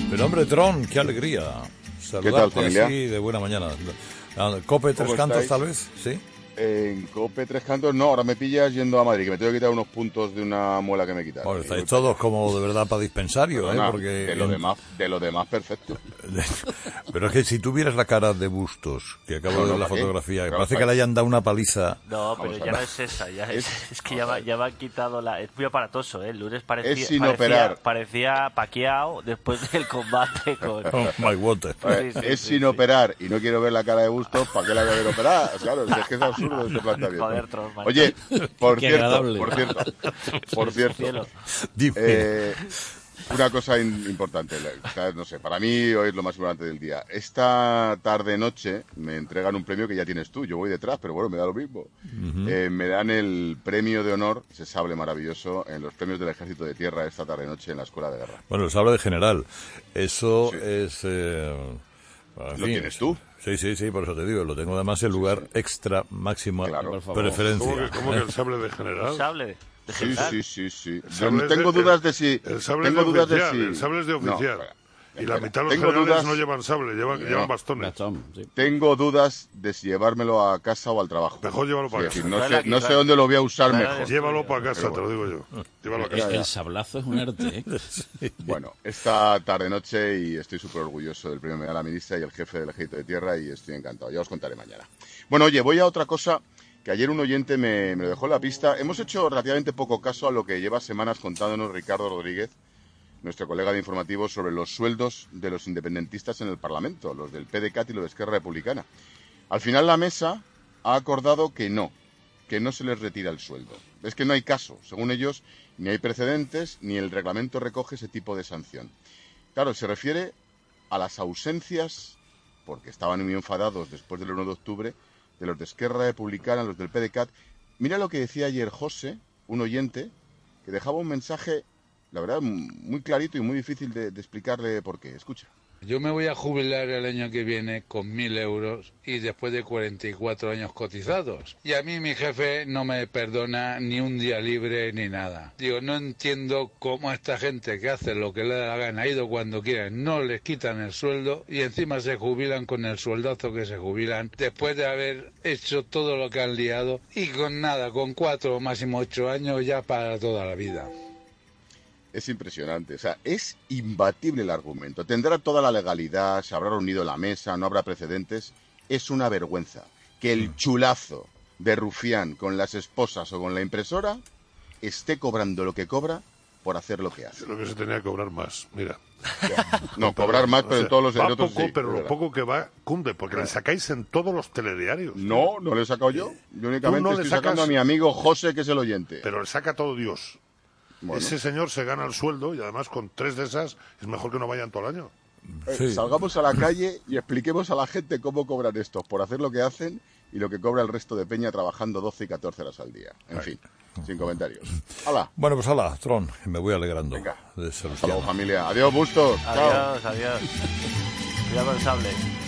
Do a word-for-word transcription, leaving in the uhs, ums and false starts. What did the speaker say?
Pero hombre, Tron, qué alegría. Saludarte así de buena mañana. ¿Cope Tres Cantos estáis? Tal vez? ¿Sí? En Cope Tres Cantos no, ahora me pillas yendo a Madrid, que me tengo que quitar unos puntos de una muela que me quitaron. Bueno, estáis todos como de verdad para dispensario, Perdona, ¿eh? Porque de lo demás, de lo demás perfecto. Pero es que si tuvieras la cara de Bustos, que acabo no, de ver no, la fotografía, que parece que le hayan dado una paliza. No, pero Vamos ya no es esa, ya es, es, es que ya, va, ya me han quitado la... Es muy aparatoso, ¿eh? El lunes parecía, es sin parecía, operar. parecía Pacquiao después del combate con... Oh, my water. Sí, sí, es sí, sin sí. operar, y no quiero ver la cara de Bustos, ¿para qué la voy a ver operada? Claro, es que es absurdo este planteamiento. Joder, Tron, Oye, por cierto, por cierto, por cierto, eh, una cosa in, importante, no sé, para mí hoy es lo más importante del día. Esta tarde-noche me entregan un premio que ya tienes tú, yo voy detrás, pero bueno, me da lo mismo. Uh-huh. Eh, me dan el premio de honor, ese sable maravilloso, en los premios del Ejército de Tierra esta tarde-noche en la Escuela de Guerra. Bueno, el sable de general, eso sí. es... Eh, ¿Lo fin, tienes tú? Sí, sí, sí, por eso te digo, lo tengo además en lugar sí, sí. extra máxima claro, preferencia. ¿Cómo que, ¿Cómo que el sable de general? ¿El sable de Sí, general? sí, sí, sí. Yo no tengo de, dudas de si... El sable tengo es de dudas oficial, de si... el sable es de oficial. No, y la mitad de los tengo generales dudas... no llevan sable, llevan, no. llevan bastones. Bastón, sí. Tengo dudas de si llevármelo a casa o al trabajo. Mejor llévalo para sí, casa. No sé, no sé dónde lo voy a usar mejor. Llévalo para casa, te lo digo yo. Llévalo a casa. El, el sablazo es un arte, ¿eh? Sí. Bueno, esta tarde-noche y estoy súper orgulloso del premio me da la ministra y el jefe del Ejército de Tierra y estoy encantado. Ya os contaré mañana. Bueno, oye, voy a otra cosa que ayer un oyente me, me lo dejó en la pista. Hemos hecho relativamente poco caso a lo que lleva semanas contándonos Ricardo Rodríguez, nuestro colega de informativos, sobre los sueldos de los independentistas en el Parlamento, los del P D C A T y los de Esquerra Republicana. Al final la mesa ha acordado que no, que no se les retira el sueldo. Es que no hay caso. Según ellos, ni hay precedentes, ni el reglamento recoge ese tipo de sanción. Claro, se refiere a las ausencias, porque estaban muy enfadados después del uno de octubre, de los de Esquerra Republicana, los del P D C A T. Mira lo que decía ayer José, un oyente, que dejaba un mensaje, la verdad, muy clarito y muy difícil de, de explicarle por qué. Escucha. Yo me voy a jubilar el año que viene con mil euros y después de cuarenta y cuatro años cotizados. Y a mí mi jefe no me perdona ni un día libre ni nada. Digo, no entiendo cómo a esta gente que hace lo que le da la gana, ha ido cuando quieren, no les quitan el sueldo y encima se jubilan con el sueldazo que se jubilan después de haber hecho todo lo que han liado y con nada, con cuatro o máximo ocho años ya para toda la vida. Es impresionante, o sea, es imbatible el argumento. Tendrá toda la legalidad, se habrá reunido la mesa, no habrá precedentes. Es una vergüenza que el chulazo de Rufián con las esposas o con la impresora esté cobrando lo que cobra por hacer lo que hace. Creo que se tenía que cobrar más, mira. No, cobrar más, pero o sea, en todos los va otros poco, sí, pero lo verdad. poco que va cumple, porque claro. Le sacáis en todos los telediarios. No, no le he sacado yo. Yo únicamente no estoy sacas... sacando a mi amigo José, que es el oyente. Pero le saca todo Dios. Bueno. Ese señor se gana el sueldo y además con tres de esas es mejor que no vayan todo el año. Sí. Eh, salgamos a la calle y expliquemos a la gente cómo cobran estos por hacer lo que hacen y lo que cobra el resto de peña trabajando doce y catorce horas al día. En Ay. fin, sin comentarios. ¡Hala! Bueno, pues hala, Tron, me voy alegrando. Venga, de hasta luego, familia. Adiós, Bustos. Adiós, Chao. adiós. Cuidado con el sable.